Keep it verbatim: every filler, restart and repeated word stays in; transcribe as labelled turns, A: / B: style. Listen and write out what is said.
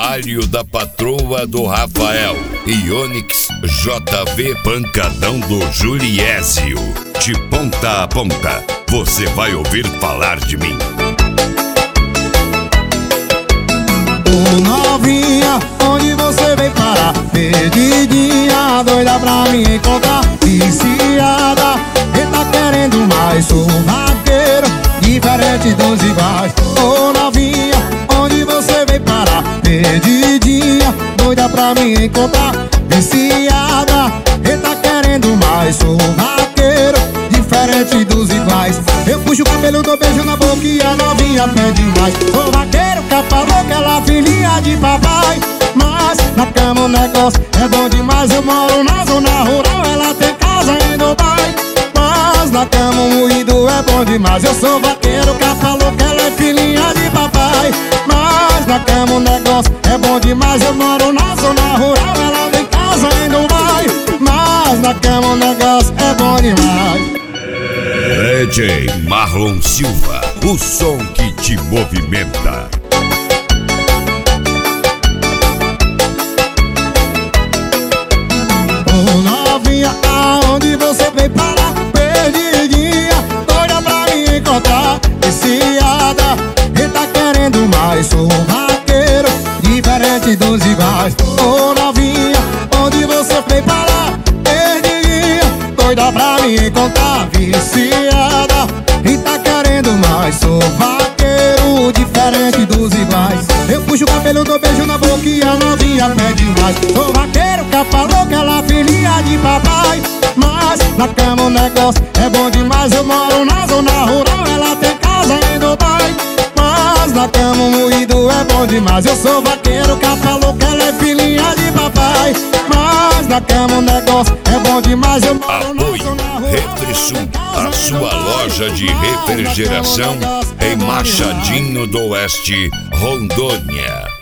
A: Palio da Patroa do Rafael e Onix J V Pancadão do Juliésio. De ponta a ponta, você vai ouvir falar de mim.
B: Ô novinha, onde você veio parar? Perdidinha, doida pra me encontrar. Viciada, e tá querendo mais. Sou um vaqueiro, diferente dos iguais. Ô novinha, onde você veio parar? Perdidinha, doida pra me encontrar. Viciada, e tá querendo mais. Sou um vaqueiro, diferente dos iguais. Eu puxo o cabelo, dou beijo na boca e a novinha pede mais. Sou vaqueiro, capa louca, ela filhinha de papai. Mas na cama o negócio é bom demais. Eu moro na zona rural, ela tem casa em Dubai. Mas na cama o moído é bom demais. Eu sou vaqueiro, capa louca, ela é filhinha de papai. Mas na cama o negócio é bom demais. Eu moro na zona rural, ela tem casa em Dubai. Mas na cama o negócio é bom demais.
A: D J Marlon Silva, o som que te movimenta.
B: Ô novinha, aonde você veio parar? Perdidinha, doida pra me encontrar. Viciada, e tá querendo mais. Sou um vaqueiro, diferente dos iguais. Ô novinha, onde você veio parar? Perdidinha, doida pra me encontrar. Viciada, e tá querendo mais. Sou vaqueiro, diferente dos iguais. Eu puxo o cabelo, dou beijo na boca e a novinha pede mais. Sou vaqueiro, capa louca, ela filhinha de papai. Mas na cama o negócio é bom demais. Eu moro na zona rural, ela tem casa em Dubai. Mas na cama o moído é bom demais. Eu sou vaqueiro, capa louca, ela é filhinha de papai. Mas na cama o negócio é bom demais. Eu moro na zona rural.
A: Refrisul, a sua loja de refrigeração em Machadinho do Oeste, Rondônia.